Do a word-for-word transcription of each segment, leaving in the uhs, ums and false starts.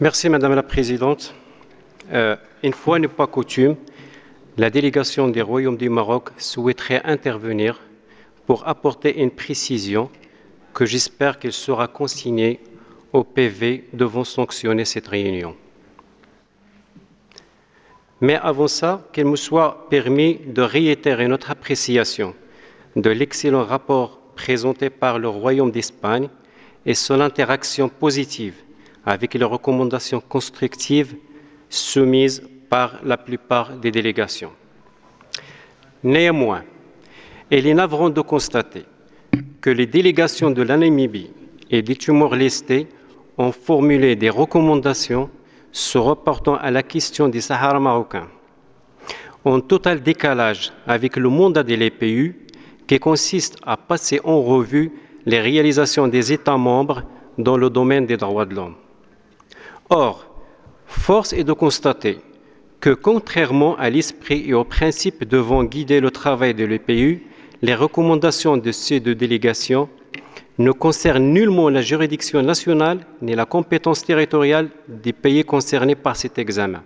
Merci Madame la Présidente. Euh, une fois n'est pas coutume, la délégation du Royaume du Maroc souhaiterait intervenir pour apporter une précision que j'espère qu'elle sera consignée au P V devant sanctionner cette réunion. Mais avant ça, qu'il me soit permis de réitérer notre appréciation de l'excellent rapport présenté par le Royaume d'Espagne et son interaction positive avec les recommandations constructives soumises par la plupart des délégations. Néanmoins, il est navrant de constater que les délégations de la Namibie et du Timor-Leste ont formulé des recommandations se reportant à la question du Sahara marocain, en total décalage avec le mandat de l'E P U qui consiste à passer en revue les réalisations des États membres dans le domaine des droits de l'homme. Or, force est de constater que, contrairement à l'esprit et aux principes devant guider le travail de l'E P U, les recommandations de ces deux délégations ne concernent nullement la juridiction nationale ni la compétence territoriale des pays concernés par cet examen.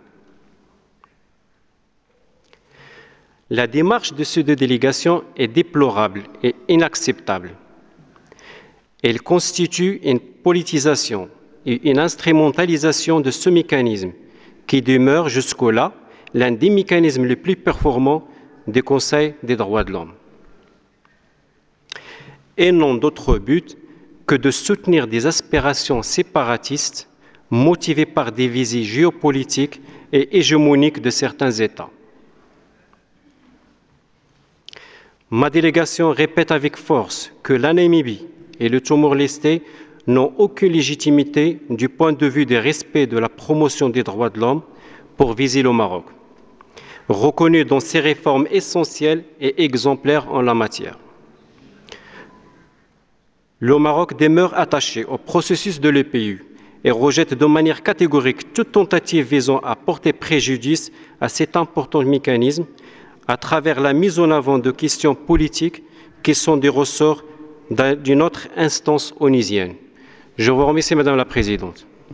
La démarche de ces deux délégations est déplorable et inacceptable. Elle constitue une politisation et une instrumentalisation de ce mécanisme qui demeure jusque-là l'un des mécanismes les plus performants du Conseil des droits de l'homme. Et n'ont d'autre but que de soutenir des aspirations séparatistes motivées par des visées géopolitiques et hégémoniques de certains États. Ma délégation répète avec force que la Namibie et le Timor-Leste n'ont aucune légitimité du point de vue du respect de la promotion des droits de l'homme pour viser le Maroc, reconnu dans ses réformes essentielles et exemplaires en la matière. Le Maroc demeure attaché au processus de l'E P U et rejette de manière catégorique toute tentative visant à porter préjudice à cet important mécanisme à travers la mise en avant de questions politiques qui sont des ressorts d'une autre instance onusienne. Je vous remercie, Madame la Présidente.